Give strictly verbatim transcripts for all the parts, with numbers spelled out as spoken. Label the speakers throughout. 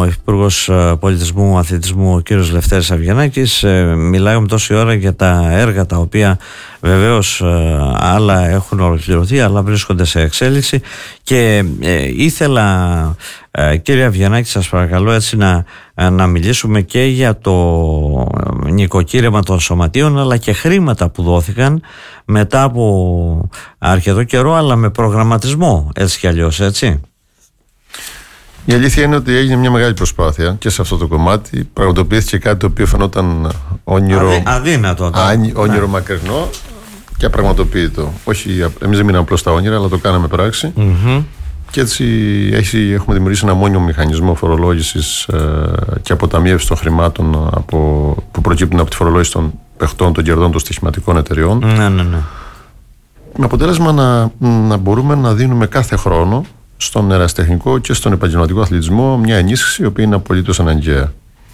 Speaker 1: ο Υπουργός Πολιτισμού Αθλητισμού, ο κύριος Λευτέρης Αβγενάκης. Μιλάει με τόση ώρα για τα έργα τα οποία βεβαίως άλλα έχουν ολοκληρωθεί, αλλά βρίσκονται σε εξέλιξη, και ε, ήθελα ε, κύριε Αβγενάκη, σας παρακαλώ έτσι να, να μιλήσουμε και για το νοικοκύρεμα των σωματείων, αλλά και χρήματα που δόθηκαν μετά από αρκετό καιρό, αλλά με προγραμματισμό, έτσι κι αλλιώς, έτσι.
Speaker 2: Η αλήθεια είναι ότι έγινε μια μεγάλη προσπάθεια και σε αυτό το κομμάτι. Πραγματοποιήθηκε κάτι το οποίο φαινόταν όνειρο,
Speaker 1: Αδύ, αδύνατο,
Speaker 2: α, όνειρο ναι. μακρινό και απραγματοποιητό. Όχι, εμείς δεν μείναμε απλώς στα όνειρα, αλλά το κάναμε πράξη. Mm-hmm. Και έτσι έχει, έχουμε δημιουργήσει ένα μόνιμο μηχανισμό φορολόγησης ε, και αποταμίευσης των χρημάτων από, που προκύπτουν από τη φορολόγηση των παιχτών, των κερδών των στοιχηματικών εταιριών.
Speaker 1: Ναι, ναι, ναι.
Speaker 2: Με αποτέλεσμα να, να μπορούμε να δίνουμε κάθε χρόνο στον ερασιτεχνικό και στον επαγγελματικό αθλητισμό μια ενίσχυση η οποία είναι απολύτως αναγκαία.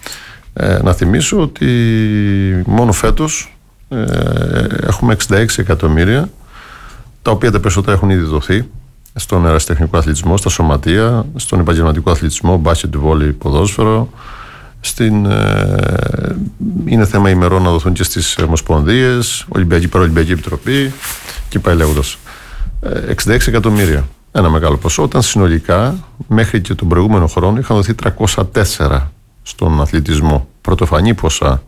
Speaker 2: Ε, να θυμίσω ότι μόνο φέτος ε, έχουμε εξήντα έξι εκατομμύρια, τα οποία τα περισσότερα έχουν ήδη δοθεί στον ερασιτεχνικό αθλητισμό, στα σωματεία, στον επαγγελματικό αθλητισμό, μπάσκετ, βόλεϊ, ποδόσφαιρο. Στην, ε, είναι θέμα ημερών να δοθούν και στις ομοσπονδίες, Ολυμπιακή Παραολυμπιακή Επιτροπή και πάει λέγοντας. Ε, εξήντα έξι εκατομμύρια. Ένα μεγάλο ποσό, όταν συνολικά μέχρι και τον προηγούμενο χρόνο είχαν δοθεί τριακόσια τέσσερα στον αθλητισμό. Πρωτοφανή ποσά.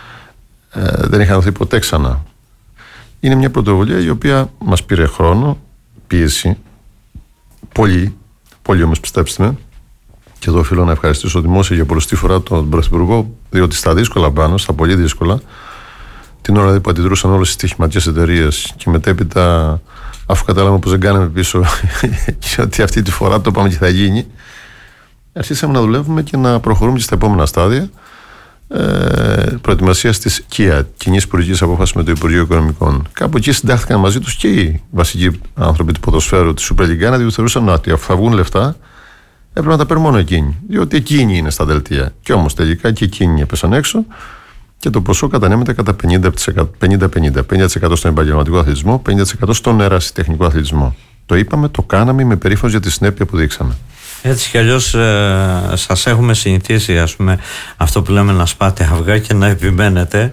Speaker 2: Ε, δεν είχαν δοθεί ποτέ ξανά. Είναι μια πρωτοβουλία η οποία μας πήρε χρόνο, πίεση, πολύ, πολύ όμως πιστέψτε με. Και εδώ οφείλω να ευχαριστήσω δημόσια για πολλωστή φορά τον Πρωθυπουργό, διότι στα δύσκολα πάνω, στα πολύ δύσκολα, την ώρα που αντιδρούσαν όλες οι στοιχηματικές εταιρείες και μετέπειτα, αφού κατάλαβαμε πως δεν κάναμε πίσω και ότι αυτή τη φορά το είπαμε και θα γίνει, αρχίσαμε να δουλεύουμε και να προχωρούμε και στα επόμενα στάδια ε, προετοιμασίας της ΚΙΑ, Κοινής Υπουργικής Απόφασης με το Υπουργείο Οικονομικών. Κάπου εκεί συντάχθηκαν μαζί τους και οι βασικοί άνθρωποι του ποδοσφαίρου της Super League, διότι θεωρούσαν ότι αφού θα βγουν λεφτά έπρεπε να τα παίρνουν μόνο εκείνοι, διότι εκείνοι είναι στα δελτία. Και όμως τελικά και εκείνοι έπεσαν έξω. Και το ποσό κατανέμεται κατά πενήντα τοις εκατό, πενήντα πενήντα, πενήντα τοις εκατό στον επαγγελματικό αθλητισμό, πενήντα τοις εκατό στον ερασιτεχνικό αθλητισμό. Το είπαμε, το κάναμε, με περήφανος για τη συνέπεια που δείξαμε. Έτσι
Speaker 1: κι αλλιώς ε, σας έχουμε συνηθίσει, ας πούμε, αυτό που λέμε να σπάτε αυγά και να επιμένετε,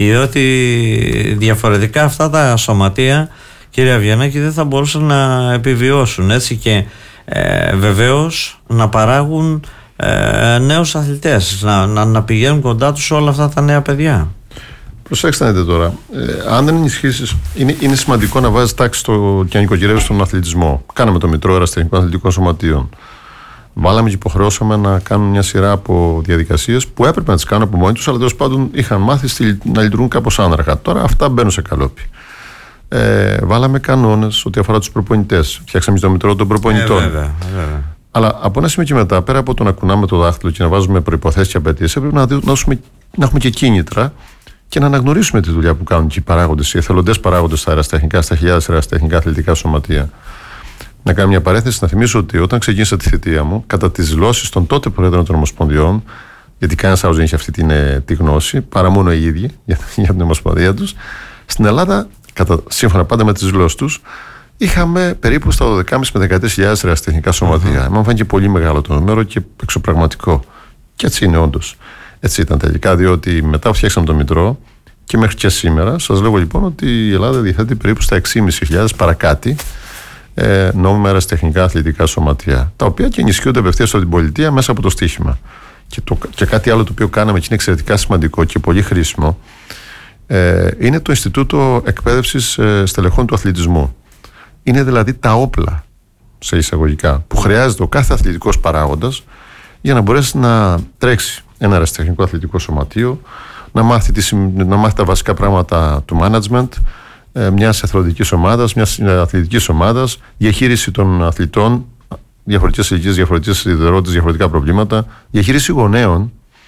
Speaker 1: διότι διαφορετικά αυτά τα σωματεία, κύριε Αβγενάκη, δεν θα μπορούσαν να επιβιώσουν, έτσι, και ε, βεβαίως να παράγουν Ε, νέους αθλητές, να, να, να πηγαίνουν κοντά τους όλα αυτά τα νέα παιδιά.
Speaker 2: Προσέξτε να δείτε τώρα, ε, αν δεν ενισχύσεις, είναι, είναι σημαντικό να βάζεις τάξη στο, και να νοικοκυρεύεις στον αθλητισμό. Κάναμε το Μητρό Ερασιτεχνικών Αθλητικών Σωματείων. Βάλαμε και υποχρεώσαμε να κάνουν μια σειρά από διαδικασίες που έπρεπε να τις κάνουν από μόνοι τους, αλλά τέλος πάντων είχαν μάθει στη, να λειτουργούν κάπως άναρχα. Τώρα αυτά μπαίνουν σε καλόπι. Ε, βάλαμε κανόνες ό,τι αφορά τους προπονητές. Φτιάξαμε το Μητρό των προπονητών.
Speaker 1: Ε, βέβαια, βέβαια.
Speaker 2: Αλλά από ένα σημείο και μετά, πέρα από το να κουνάμε το δάχτυλο και να βάζουμε προϋποθέσεις και απαιτήσεις, έπρεπε να, δώσουμε, να έχουμε και κίνητρα και να αναγνωρίσουμε τη δουλειά που κάνουν και οι παράγοντες, οι εθελοντές παράγοντες στα αεραστεχνικά, στα χιλιάδες αεραστεχνικά αθλητικά σωματεία. Να κάνω μια παρέθεση, να θυμίσω ότι όταν ξεκίνησα τη θητεία μου, κατά τις δηλώσεις των τότε Προέδρων των Ομοσπονδιών, γιατί κανένας άλλος δεν είχε αυτή την, τη γνώση, παρά μόνο οι ίδιοι για, για την Ομοσπονδία τους, στην Ελλάδα, κατά, σύμφωνα πάντα με τις δηλώσεις τους, είχαμε περίπου στα δώδεκα χιλιάδες με δεκατρείς χιλιάδες αεραστεχνικά σωματεία. Εμένα φάνηκε πολύ μεγάλο το νούμερο και εξωπραγματικό. Και έτσι είναι όντως. Έτσι ήταν τελικά, διότι μετά που φτιάξαμε το Μητρό και μέχρι και σήμερα, σας λέγω λοιπόν ότι η Ελλάδα διαθέτει περίπου στα έξι χιλιάδες πεντακόσια παρακάτι ε, νόμιμα αεραστεχνικά αθλητικά σωματεία, τα οποία και ενισχύονται απευθείας από την πολιτεία μέσα από το στοίχημα. Και, το, και κάτι άλλο το οποίο κάναμε και είναι εξαιρετικά σημαντικό και πολύ χρήσιμο, ε, είναι το Ινστιτούτο Εκπαίδευσης ε, Στελεχών του Αθλητισμού. Είναι δηλαδή τα όπλα, σε εισαγωγικά, που χρειάζεται ο κάθε αθλητικός παράγοντας για να μπορέσει να τρέξει ένα αεραστεχνικό αθλητικό σωματείο, να μάθει, τη, να μάθει τα βασικά πράγματα του management ε, μιας εθελοντικής ομάδας, μιας αθλητικής ομάδας, διαχείριση των αθλητών, διαφορετικές ηλικίες, διαφορετικές ιδιαιτερότητες, διαφορετικά προβλήματα, διαχείριση γονέων,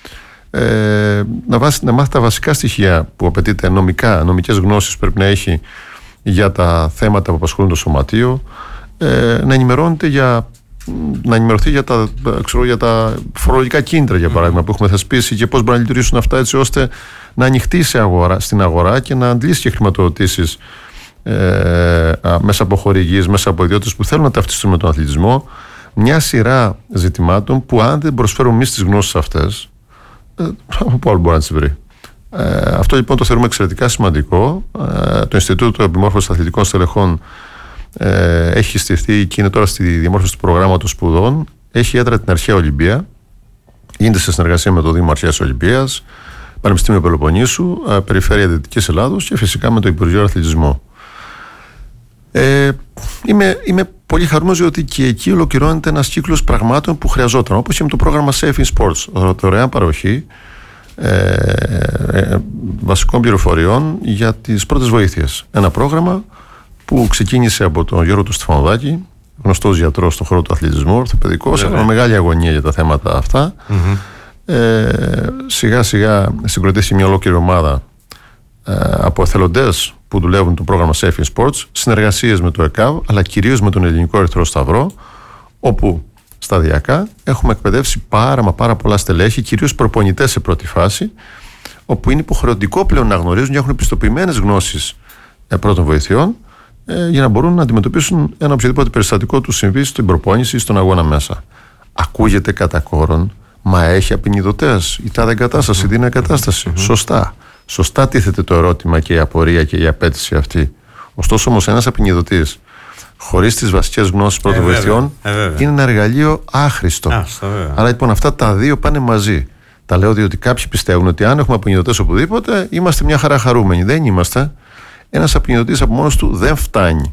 Speaker 2: ε, να, βάσει, να μάθει τα βασικά στοιχεία που απαιτείται, νομικά, νομικές γνώσεις που πρέπει να έχει για τα θέματα που απασχολούν το σωματείο, ε, να ενημερώνεται για, να ενημερωθεί για τα, ξέρω, για τα φορολογικά κίνητρα, για παράδειγμα, που έχουμε θεσπίσει και πώς μπορούν να λειτουργήσουν αυτά έτσι ώστε να ανοιχτεί σε αγορά, στην αγορά και να αντλήσει και χρηματοδοτήσεις ε, μέσα από χορηγίες, μέσα από ιδιώτες που θέλουν να ταυτιστούν με τον αθλητισμό. μια σειρά ζητημάτων που αν δεν προσφέρουμε εμείς τις γνώσεις αυτές, ε, από άλλο μπορεί να τις βρει. Ε, αυτό λοιπόν το θεωρούμε εξαιρετικά σημαντικό. Ε, το Ινστιτούτο Επιμόρφωσης Αθλητικών Στελεχών ε, έχει στηθεί και είναι τώρα στη διαμόρφωση του προγράμματος σπουδών. Έχει έδρα την Αρχαία Ολυμπία. Γίνεται σε συνεργασία με το Δήμο Αρχαίας Ολυμπίας, Πανεπιστήμιο Πελοποννήσου, ε, Περιφέρεια Δυτικής Ελλάδος και φυσικά με το Υπουργείο Αθλητισμού. Ε, είμαι, είμαι πολύ χαρούμενος ότι και εκεί ολοκληρώνεται ένας κύκλος πραγμάτων που χρειαζόταν, όπως και με το πρόγραμμα Safe in Sports, δωρεάν παροχή ε, ε, βασικών πληροφοριών για τις πρώτες βοήθειες. Ένα πρόγραμμα που ξεκίνησε από τον Γιώργο του Στεφανοδάκη, γνωστός γιατρός στον χώρο του αθλητισμού, ορθοπαιδικός, με μεγάλη αγωνία για τα θέματα αυτά. Mm-hmm. Ε, σιγά σιγά συγκροτήσει μια ολόκληρη ομάδα ε, από εθελοντές που δουλεύουν το πρόγραμμα Safe in Sports, συνεργασίες με το ΕΚΑΒ, αλλά κυρίως με τον Ελληνικό Ερυθρό Σταυρό, όπου σταδιακά έχουμε εκπαιδεύσει πάρα μα πάρα πολλά στελέχη, κυρίως προπονητές σε πρώτη φάση, όπου είναι υποχρεωτικό πλέον να γνωρίζουν και έχουν επιστοποιημένες γνώσεις ε, πρώτων βοηθειών, ε, για να μπορούν να αντιμετωπίσουν ένα οποιοδήποτε περιστατικό του συμβεί στην προπόνηση ή στον αγώνα μέσα. Ακούγεται κατά κόρον, μα έχει απεινιδωτές, η τάδε εγκατάσταση, η δίνει εγκατάσταση. Mm-hmm. Σωστά. Σωστά τίθεται το ερώτημα και η απορία και η απέτηση αυτή. Ωστόσο όμως ένας απεινιδωτής χωρίς τις βασικές γνώσεις πρώτων ε, βοηθειών ε, είναι ένα εργαλείο άχρηστο. Α, άρα λοιπόν αυτά τα δύο πάνε μαζί. Τα λέω διότι κάποιοι πιστεύουν ότι αν έχουμε απεινιδωτές οπουδήποτε είμαστε μια χαρά χαρούμενοι. Δεν είμαστε. Ένας απεινιδωτής από μόνος του δεν φτάνει.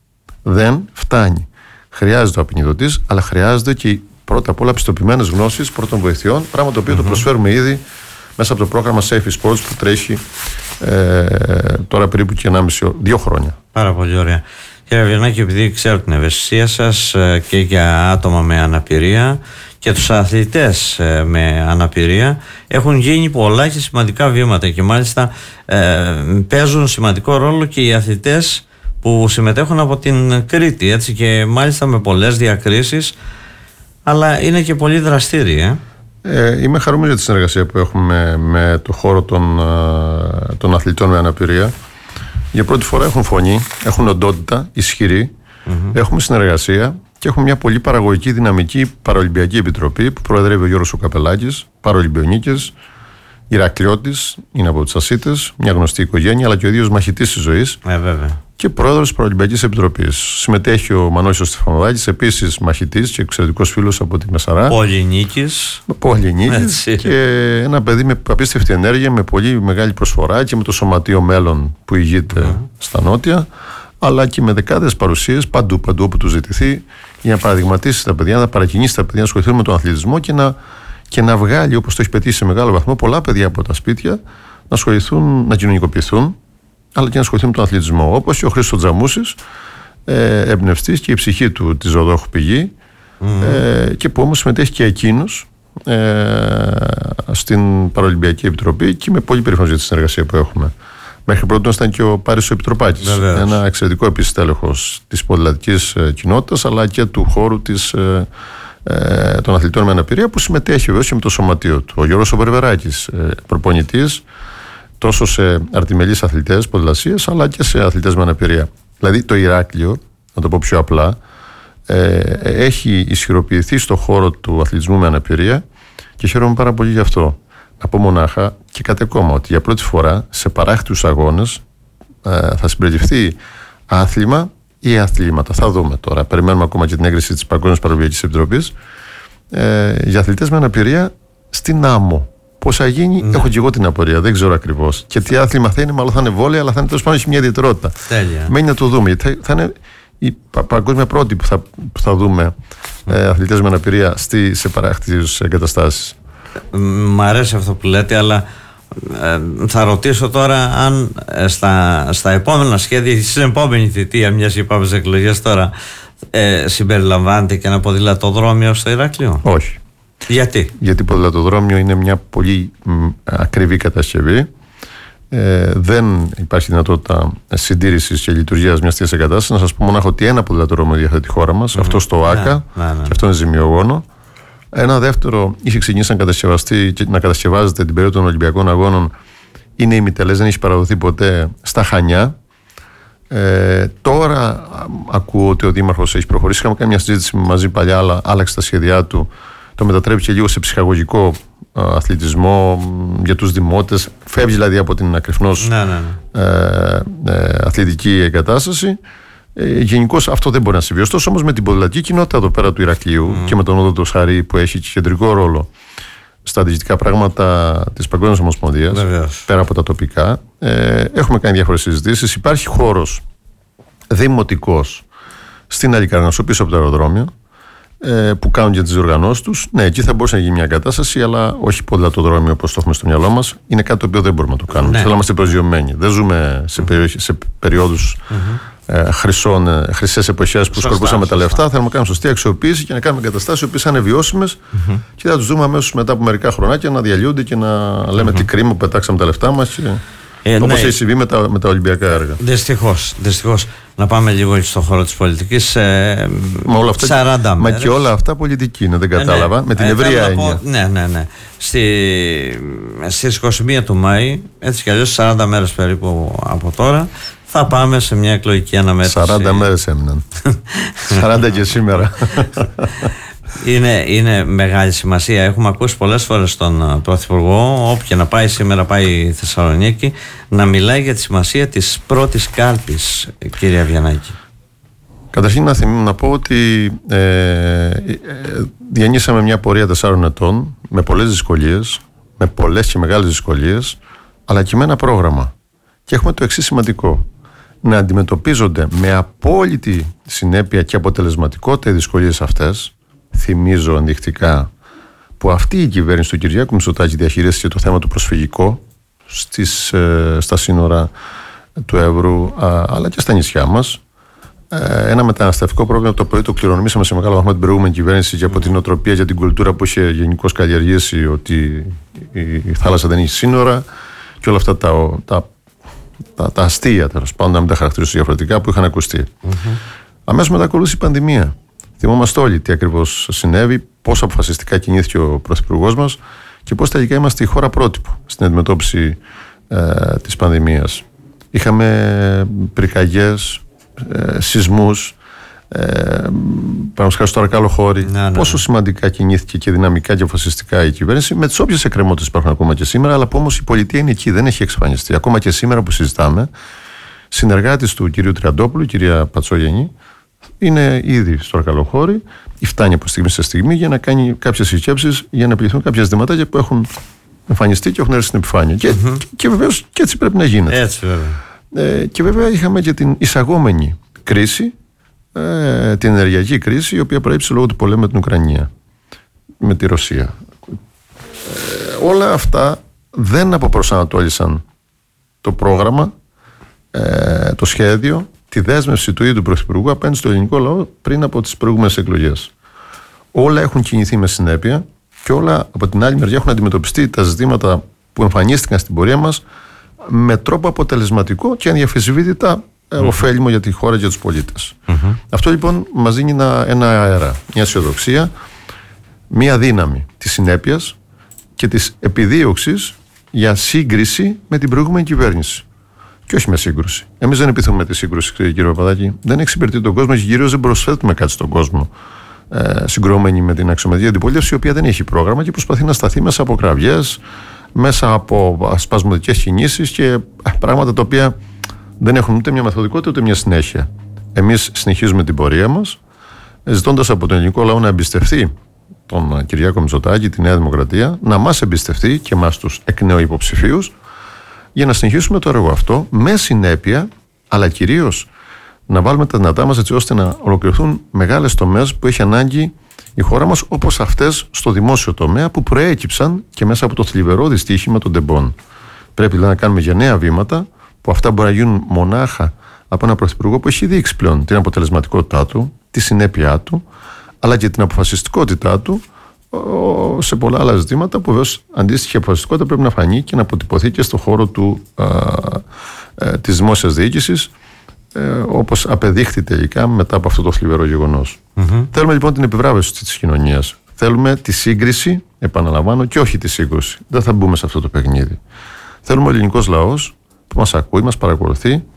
Speaker 2: Δεν φτάνει. Χρειάζεται ο απεινιδωτής, αλλά χρειάζεται και πρώτα απ' όλα πιστοποιημένες γνώσεις πρώτων βοηθειών, πράγμα το οποίο mm-hmm. το προσφέρουμε ήδη μέσα από το πρόγραμμα Safe Sports που τρέχει ε, τώρα περίπου και ενάμιση, δύο χρόνια.
Speaker 1: Πάρα πολύ ωραία. Κύριε Βιερνάκη, επειδή ξέρω την ευαισθησία σας και για άτομα με αναπηρία και τους αθλητές με αναπηρία, έχουν γίνει πολλά και σημαντικά βήματα και μάλιστα ε, παίζουν σημαντικό ρόλο και οι αθλητές που συμμετέχουν από την Κρήτη, έτσι, και μάλιστα με πολλές διακρίσεις, αλλά είναι και πολύ δραστήριοι. Ε.
Speaker 2: Ε, είμαι χαρούμενος για τη συνεργασία που έχουμε με το χώρο των, των αθλητών με αναπηρία. Για πρώτη φορά έχουν φωνή, έχουν οντότητα ισχυρή, mm-hmm. έχουμε συνεργασία και έχουμε μια πολύ παραγωγική δυναμική Παραολυμπιακή Επιτροπή που προεδρεύει ο Γιώργος ο Καπελάκης, Παραολυμπιονίκες, Ηρακλειώτης, είναι από τους Ασίτες, μια γνωστή οικογένεια, αλλά και ο ίδιος μαχητής της ζωής
Speaker 1: ε, βέβαια.
Speaker 2: και πρόεδρος της Παραολυμπιακής Επιτροπής. Συμμετέχει ο Μανώλης Στεφανοδάκης, επίσης μαχητής και εξαιρετικός φίλος από τη Μεσαρά.
Speaker 1: Πολυνίκης.
Speaker 2: Πολυνίκης και ένα παιδί με απίστευτη ενέργεια, με πολύ μεγάλη προσφορά και με το σωματείο μέλλον που ηγείται mm. στα νότια, αλλά και με δεκάδες παρουσίες παντού, παντού όπου του ζητηθεί, για να παραδειγματίσει τα παιδιά, να παρακινήσει τα παιδιά να ασχοληθούν με τον αθλητισμό και να, και να βγάλει, όπως το έχει πετύχει σε μεγάλο βαθμό, πολλά παιδιά από τα σπίτια να ασχοληθούν, να κοινωνικοποιηθούν, αλλά και να ασχοληθούν με τον αθλητισμό. Όπως και ο Χρήστος Τζαμούσης, ε, εμπνευστής και η ψυχή του τη ζωοδόχου πηγή, mm. ε, και που όμως συμμετέχει και εκείνος ε, στην Παραολυμπιακή Επιτροπή και με πολύ περήφανος για τη συνεργασία που έχουμε. Μέχρι πρώτον ήταν και ο Πάρης ο Επιτροπάκης, Βεβαίως. ένα εξαιρετικό επίσης τέλεχος της ποδηλατικής ε, κοινότητας, αλλά και του χώρου της, ε, ε, των αθλητών με αναπηρία, που συμμετέχει βεβαίως και με το σωματείο του. Ο Γιώργος ο Βερβεράκης, ε, προπονητής τόσο σε αρτιμελείς αθλητές ποδηλασίες, αλλά και σε αθλητές με αναπηρία. Δηλαδή το Ηράκλειο, να το πω πιο απλά, ε, έχει ισχυροποιηθεί στο χώρο του αθλητισμού με αναπηρία και χαίρομαι πάρα πολύ γι' αυτό. Να πω μονάχα και κάτι ακόμα, ότι για πρώτη φορά σε παράκτιους αγώνες ε, θα συμπεριληφθεί άθλημα ή αθλήματα. Θα δούμε τώρα. Περιμένουμε ακόμα και την έγκριση της Παγκόσμιας Παραολυμπιακής Επιτροπής ε, για αθλητές με αναπηρία στην άμμο. Πώς θα γίνει, ναι. έχω και εγώ την απορία, δεν ξέρω ακριβώς. Και τι άθλημα θα είναι, μάλλον θα είναι βόλεϊ, αλλά θα είναι τέλος πάντων έχει μια ιδιαιτερότητα.
Speaker 1: Τέλεια.
Speaker 2: Μένει να το δούμε. Γιατί θα, θα είναι η πα, παγκόσμια πρώτη που θα, που θα δούμε ε, αθλητές με αναπηρία στη, σε παράκτιες εγκαταστάσεις.
Speaker 1: Μ' αρέσει αυτό που λέτε, αλλά ε, θα ρωτήσω τώρα αν ε, στα, στα επόμενα σχέδια, στην επόμενη θητεία, μιας και πάμε στις εκλογές τώρα, ε, συμπεριλαμβάνεται και ένα ποδηλατοδρόμιο στο Ηράκλειο.
Speaker 2: Όχι.
Speaker 1: Γιατί?
Speaker 2: Γιατί το ποδηλατοδρόμιο είναι μια πολύ μ, ακριβή κατασκευή. Ε, δεν υπάρχει δυνατότητα συντήρησης και λειτουργίας μιας τέτοιας εγκατάστασης. Να σας πω μονάχα ότι ένα ποδηλατοδρόμιο διαθέτει τη χώρα μας, mm. αυτό στο ΆΚΑ, ναι, ναι, ναι. και αυτό είναι ζημιογόνο. Ένα δεύτερο είχε ξεκινήσει να κατασκευαστεί και να κατασκευάζεται την περίοδο των Ολυμπιακών Αγώνων. Είναι ημιτελές, δεν έχει παραδοθεί ποτέ στα Χανιά. Ε, τώρα ακούω ότι ο Δήμαρχος έχει προχωρήσει. Είχαμε κάνει μια συζήτηση μαζί παλιά, αλλά άλλαξε τα σχέδιά του. Το μετατρέπει και λίγο σε ψυχαγωγικό α, αθλητισμό για τους δημότες. Φεύγει δηλαδή από την ακριφνώς
Speaker 1: ναι, ναι, ναι.
Speaker 2: Ε, ε, αθλητική εγκατάσταση. Ε, γενικώς αυτό δεν μπορεί να συμβεί. Ωστόσο όμως με την ποδηλατική κοινότητα εδώ πέρα του Ηρακλείου mm. και με τον Όδο του Σαρή που έχει κεντρικό ρόλο στα διοικητικά πράγματα της Παγκόσμιας Ομοσπονδίας, πέρα από τα τοπικά, ε, έχουμε κάνει διάφορες συζητήσεις. Υπάρχει χώρος δημοτικός στην Αλικαρνασσό πίσω από το αεροδρόμιο, ε, που κάνουν για τις διοργανώσεις τους. Ναι, εκεί θα μπορούσε να γίνει μια κατάσταση, αλλά όχι ποδηλατοδρόμιο όπως το έχουμε στο μυαλό μας. Είναι κάτι το οποίο δεν μπορούμε να το κάνουμε. Ναι. Θέλω να είμαστε προσγειωμένοι. Δεν ζούμε σε, περιοχ... σε περιόδους mm-hmm. ε, χρυσών, ε, χρυσές εποχές που σκορπούσαμε τα λεφτά. Θέλουμε να κάνουμε σωστή αξιοποίηση και να κάνουμε εγκαταστάσεις οι οποίες θα είναι βιώσιμες mm-hmm. και θα τους δούμε αμέσως μετά από μερικά χρονάκια να διαλύονται και να λέμε mm-hmm. τι κρίμα που πετάξαμε τα λεφτά μας. Και... Ε, όπως ναι. έχει συμβεί με τα, με τα Ολυμπιακά έργα.
Speaker 1: Δυστυχώς, δυστυχώς. Να πάμε λίγο στον χώρο της πολιτικής. Ε,
Speaker 2: μα όλα αυτά,
Speaker 1: σαράντα μέρες.
Speaker 2: Μα και όλα αυτά πολιτική είναι, δεν κατάλαβα. Ε, ναι. Με την ε, ευρεία έννοια.
Speaker 1: Ναι, ναι, ναι. Στη, στις είκοσι μία του Μάη, έτσι κι αλλιώς σαράντα μέρες περίπου από τώρα, θα πάμε σε μια εκλογική αναμέτρηση.
Speaker 2: σαράντα μέρες έμειναν. σαράντα και σήμερα.
Speaker 1: Είναι, είναι μεγάλη σημασία. Έχουμε ακούσει πολλές φορές τον Πρωθυπουργό, όπου και να πάει σήμερα, πάει η Θεσσαλονίκη, να μιλάει για τη σημασία της πρώτης κάλπης, κύριε Αβγιανάκη.
Speaker 2: Καταρχήν να, θυμ, να πω ότι ε, ε, διανύσαμε μια πορεία τεσσάρων ετών με πολλές δυσκολίες, με πολλές και μεγάλες δυσκολίες, αλλά και με ένα πρόγραμμα. Και έχουμε το εξής σημαντικό: να αντιμετωπίζονται με απόλυτη συνέπεια και αποτελεσματικότητα οι δυσκολίες αυτές. Θυμίζω ενδεικτικά που αυτή η κυβέρνηση του Κυριάκου Μητσοτάκη διαχειρίστηκε το θέμα του προσφυγικό στις, ε, στα σύνορα του Εύρου, α, αλλά και στα νησιά μας. Ε, ένα μεταναστευτικό πρόβλημα το οποίο το κληρονομήσαμε σε μεγάλο βαθμό την προηγούμενη κυβέρνηση και από την οτροπία για την κουλτούρα που είχε γενικώς καλλιεργήσει ότι η θάλασσα δεν έχει σύνορα και όλα αυτά τα, τα, τα, τα αστεία, τέλος πάντων, να μην τα χαρακτηρίσω διαφορετικά, που είχαν ακουστεί. Mm-hmm. Αμέσως μετά ακολούθησε η πανδημία. Θυμόμαστε όλοι τι ακριβώς συνέβη, πόσο αποφασιστικά κινήθηκε ο Πρωθυπουργός μας και πώς τελικά είμαστε η χώρα πρότυπο στην αντιμετώπιση ε, της πανδημίας. Είχαμε πυρκαγιές, ε, σεισμούς, ε, παραδείγματος στο Αρκάλο Χώρη. Να, ναι. Πόσο σημαντικά κινήθηκε και δυναμικά και αποφασιστικά η κυβέρνηση, με τις όποιες εκκρεμότητες υπάρχουν ακόμα και σήμερα, αλλά που όμως η πολιτεία είναι εκεί, δεν έχει εξαφανιστεί. Ακόμα και σήμερα που συζητάμε, συνεργάτης του κυρίου Τριαντόπουλου, η κυρία Πατσόγεννη, είναι ήδη στο Αρκαλοχώρι ή φτάνει από στιγμή σε στιγμή για να κάνει κάποιες συσκέψεις για να επιληθούν κάποια ζητηματάκια που έχουν εμφανιστεί και έχουν έρθει στην επιφάνεια. Και, mm-hmm. και, και βεβαίως και έτσι πρέπει να γίνεται.
Speaker 1: Έτσι, βέβαια.
Speaker 2: Ε, και βέβαια είχαμε και την εισαγόμενη κρίση, ε, την ενεργειακή κρίση, η οποία προέκυψε λόγω του πολέμου με την Ουκρανία, με τη Ρωσία. Ε, όλα αυτά δεν αποπροσανατόλισαν το πρόγραμμα, ε, το σχέδιο, τη δέσμευση του ίδιου του Πρωθυπουργού απέναντι στο ελληνικό λαό πριν από τις προηγούμενες εκλογές. Όλα έχουν κινηθεί με συνέπεια και όλα από την άλλη μεριά έχουν αντιμετωπιστεί τα ζητήματα που εμφανίστηκαν στην πορεία μας με τρόπο αποτελεσματικό και αδιαφεσβήτητα mm-hmm. ωφέλιμο για τη χώρα και για τους πολίτες. Mm-hmm. Αυτό λοιπόν μας δίνει ένα, ένα αέρα, μια αισιοδοξία, μια δύναμη της συνέπειας και της επιδίωξης για σύγκριση με την προηγούμενη κυβέρνηση. Και όχι με σύγκρουση. Εμείς δεν επιθυμούμε τη σύγκρουση, κύριε Παπαδάκη. Δεν εξυπηρετεί τον κόσμο και κυρίως δεν προσθέτουμε κάτι στον κόσμο. Ε, συγκρόμενοι με την αξιωματική αντιπολίτευση, η οποία δεν έχει πρόγραμμα και προσπαθεί να σταθεί μέσα από κραυγές, μέσα από σπασμωδικές κινήσεις και ε, πράγματα τα οποία δεν έχουν ούτε μια μεθοδικότητα ούτε μια συνέχεια. Εμείς συνεχίζουμε την πορεία μας, ζητώντας από τον ελληνικό λαό να εμπιστευτεί τον Κυριάκο Μητσοτάκη, τη Νέα Δημοκρατία, να μας εμπιστευτεί και εμάς τους εκ νέου υποψηφίους, για να συνεχίσουμε το έργο αυτό με συνέπεια, αλλά κυρίως να βάλουμε τα δυνατά μας έτσι ώστε να ολοκληρωθούν μεγάλες τομές που έχει ανάγκη η χώρα μας, όπως αυτές στο δημόσιο τομέα που προέκυψαν και μέσα από το θλιβερό δυστύχημα των τεμπών. Πρέπει δηλαδή να κάνουμε γενναία βήματα που αυτά μπορεί να γίνουν μονάχα από ένα πρωθυπουργό που έχει δείξει πλέον την αποτελεσματικότητά του, τη συνέπειά του, αλλά και την αποφασιστικότητά του σε πολλά άλλα ζητήματα που βέβαια αντίστοιχη αποφασιστικότητα πρέπει να φανεί και να αποτυπωθεί και στον χώρο του, α, α, της δημόσιας διοίκησης, ε, όπως απεδείχθη τελικά μετά από αυτό το θλιβερό γεγονός. Mm-hmm. Θέλουμε λοιπόν την επιβράβευση της κοινωνίας. Θέλουμε τη σύγκριση, επαναλαμβάνω, και όχι τη σύγκρουση. Δεν θα μπούμε σε αυτό το παιχνίδι. Θέλουμε ο ελληνικός λαός που μας ακούει, μας παρακολουθεί,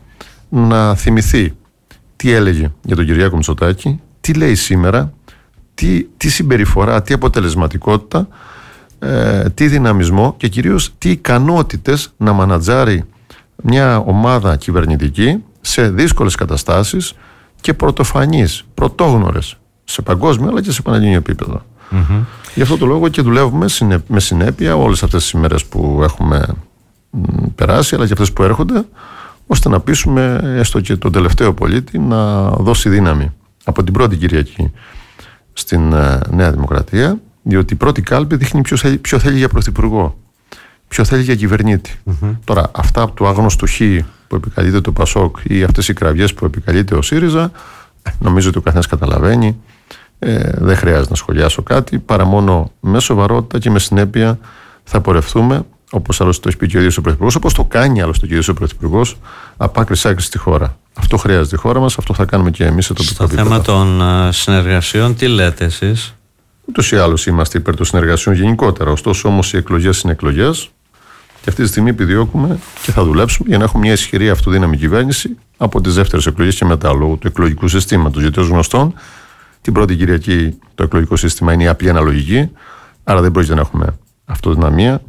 Speaker 2: να θυμηθεί τι έλεγε για τον Κυριάκο Μητσοτάκη, τι λέει σήμερα, τι, τι συμπεριφορά, τι αποτελεσματικότητα, ε, τι δυναμισμό και κυρίως τι ικανότητες να μανατζάρει μια ομάδα κυβερνητική σε δύσκολες καταστάσεις και πρωτοφανείς, πρωτόγνωρες σε παγκόσμιο αλλά και σε πανελλήνιο επίπεδο. Mm-hmm. Γι' αυτό το λόγο και δουλεύουμε με συνέπεια όλες αυτές τις ημέρες που έχουμε περάσει αλλά και αυτές που έρχονται, ώστε να πείσουμε έστω και τον τελευταίο πολίτη να δώσει δύναμη από την πρώτη Κυριακή στην Νέα Δημοκρατία, διότι η πρώτη κάλπη δείχνει ποιο θέλει, ποιο θέλει για πρωθυπουργό, ποιο θέλει για κυβερνήτη. Mm-hmm. Τώρα, αυτά από το άγνωστο Χ που επικαλείται το Πασόκ ή αυτές οι κραυγές που επικαλείται ο ΣΥΡΙΖΑ, νομίζω ότι ο καθένας καταλαβαίνει. Ε, δεν χρειάζεται να σχολιάσω κάτι, παρά μόνο με σοβαρότητα και με συνέπεια θα πορευτούμε, όπως άλλωστε το έχει πει και ο ίδιος ο Πρωθυπουργός, όπως το κάνει άλλωστε και ο ίδιος ο Πρωθυπουργός, από άκρη σ' άκρη στη χώρα. Αυτό χρειάζεται η χώρα μας, αυτό θα κάνουμε και εμείς σε τοπικό επίπεδο.
Speaker 1: Στο θέμα των uh, συνεργασιών, τι λέτε εσείς?
Speaker 2: Ούτως ή άλλως είμαστε υπέρ των συνεργασιών γενικότερα. Ωστόσο, όμως, οι εκλογές είναι εκλογές και αυτή τη στιγμή επιδιώκουμε και θα δουλέψουμε για να έχουμε μια ισχυρή αυτοδύναμη κυβέρνηση από τις δεύτερες εκλογές και μετά, λόγω του εκλογικού συστήματος. Γιατί ως γνωστόν, την πρώτη Κυριακή το εκλογικό σύστημα είναι η απλή αναλογική, άρα δεν πρόκειται να έχουμε αυτοδυναμία.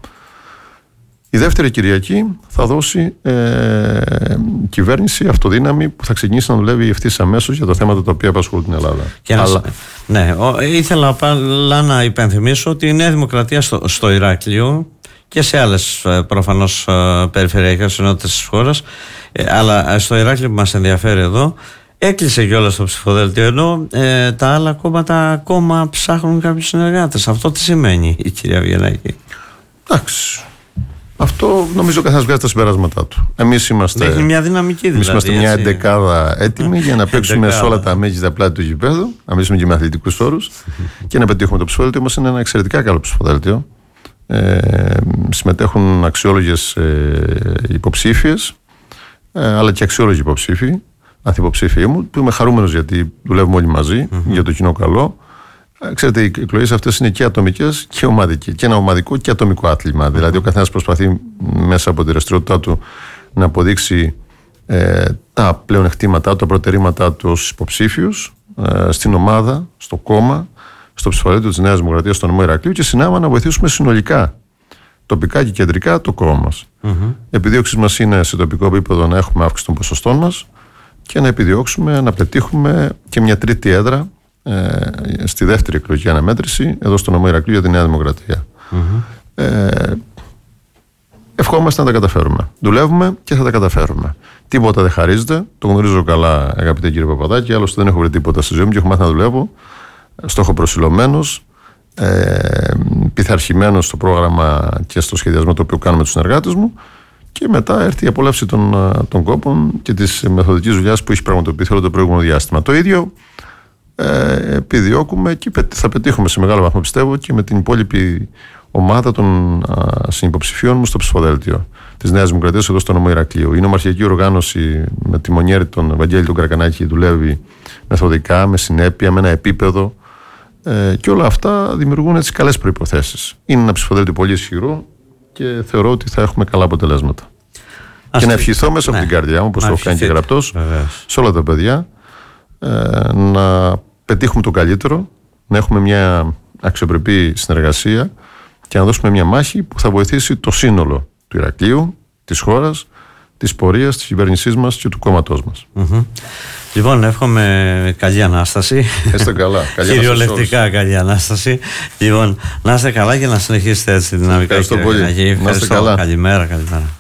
Speaker 2: Η δεύτερη Κυριακή θα δώσει ε, κυβέρνηση αυτοδύναμη που θα ξεκινήσει να δουλεύει ευθύς αμέσως για τα θέματα τα οποία απασχολούν την Ελλάδα.
Speaker 1: Αλλά... Ναι, ο, ήθελα απλά να υπενθυμίσω ότι η Νέα Δημοκρατία στο, στο Ηράκλειο και σε άλλες προφανώς περιφερειακές ενότητες της χώρας, ε, αλλά στο Ηράκλειο που μας ενδιαφέρει εδώ, έκλεισε κιόλας το ψηφοδέλτιο, ενώ ε, τα άλλα κόμματα ακόμα ψάχνουν κάποιους συνεργάτες. Αυτό τι σημαίνει, η κυρία Βιενάκη?
Speaker 2: Εντάξει. Αυτό νομίζω ο καθένας βγάζει τα συμπεράσματά του. Εμείς είμαστε,
Speaker 1: Έχει μια δυναμική δηλαδή,
Speaker 2: εμείς είμαστε μια
Speaker 1: έτσι.
Speaker 2: εντεκάδα έτοιμοι για να παίξουμε σε όλα τα μέγιστα πλάτη του γηπέδου, να μιλήσουμε και με αθλητικούς όρους και να πετύχουμε το ψηφοδέλτιο. Όμως είναι ένα εξαιρετικά καλό ψηφοδέλτιο. Ε, συμμετέχουν αξιόλογες ε, υποψήφιες, ε, αλλά και αξιόλογοι υποψήφοι, ανθυποψήφοι μου, που είμαι χαρούμενος γιατί δουλεύουμε όλοι μαζί mm-hmm. για το κοινό καλό. Ξέρετε, οι εκλογές αυτές είναι και ατομικές και ομαδικές. Και ένα ομαδικό και ατομικό άθλημα. Mm-hmm. Δηλαδή, ο καθένας προσπαθεί μέσα από τη δραστηριότητά του να αποδείξει ε, τα πλεονεκτήματά του, τα προτερήματά του ως υποψήφιους ε, στην ομάδα, στο κόμμα, στο ψηφοδέλτιο της Νέας Δημοκρατίας, στο νομό Ηρακλείου και συνάμα να βοηθήσουμε συνολικά, τοπικά και κεντρικά, το κόμμα μας. Mm-hmm. Επιδίωξης μας είναι σε τοπικό επίπεδο να έχουμε αύξηση των ποσοστών μας και να επιδιώξουμε να πετύχουμε και μια τρίτη έδρα ε, στη δεύτερη εκλογική αναμέτρηση εδώ στο νομό Ηρακλείου για τη Νέα Δημοκρατία. Mm-hmm. Ε, ευχόμαστε να τα καταφέρουμε. Δουλεύουμε και θα τα καταφέρουμε. Τίποτα δεν χαρίζεται. Το γνωρίζω καλά, αγαπητέ κύριε Παπαδάκη. Άλλωστε, δεν έχω βρει τίποτα στη ζωή μου και έχω μάθει να δουλεύω. Στόχοπροσιλωμένος, ε, πειθαρχημένος στο πρόγραμμα και στο σχεδιασμό το οποίο κάνουμε τους συνεργάτες μου. Και μετά έρθει η απόλαυση των, των κόπων και της μεθοδικής δουλειάς που έχει πραγματοποιηθεί όλο το προηγούμενο διάστημα. Το ίδιο ε, επιδιώκουμε και θα πετύχουμε σε μεγάλο βαθμό, πιστεύω, και με την υπόλοιπη ομάδα των συνυποψηφίων μου στο ψηφοδέλτιο της Νέας Δημοκρατίας εδώ στο νομό Ηρακλείου. Η νομαρχιακή οργάνωση με τη μονιέρη των Βαγγέλη τον Καρακανάκη δουλεύει μεθοδικά, με συνέπεια, με ένα επίπεδο ε, και όλα αυτά δημιουργούν έτσι καλές προϋποθέσεις. Είναι ένα ψηφοδέλτιο πολύ ισχυρό και θεωρώ ότι θα έχουμε καλά αποτελέσματα. Ας και να ευχηθώ μέσα ναι. από την καρδιά μου, όπως το έχω κάνει και γραπτός, σε όλα τα παιδιά, ε, να πετύχουμε το καλύτερο, να έχουμε μια αξιοπρεπή συνεργασία και να δώσουμε μια μάχη που θα βοηθήσει το σύνολο του Ηρακλείου, της χώρας, της πορείας, της κυβέρνησής μας και του κόμματός μας. Mm-hmm.
Speaker 1: Λοιπόν, εύχομαι καλή Ανάσταση.
Speaker 2: Είστε καλά.
Speaker 1: Κυριολεκτικά καλή Ανάσταση. Λοιπόν, να είστε καλά και να συνεχίσετε έτσι τη δυναμικά.
Speaker 2: Ευχαριστώ πολύ.
Speaker 1: Ευχαριστώ. Να είστε καλά. Καλημέρα, καλημέρα.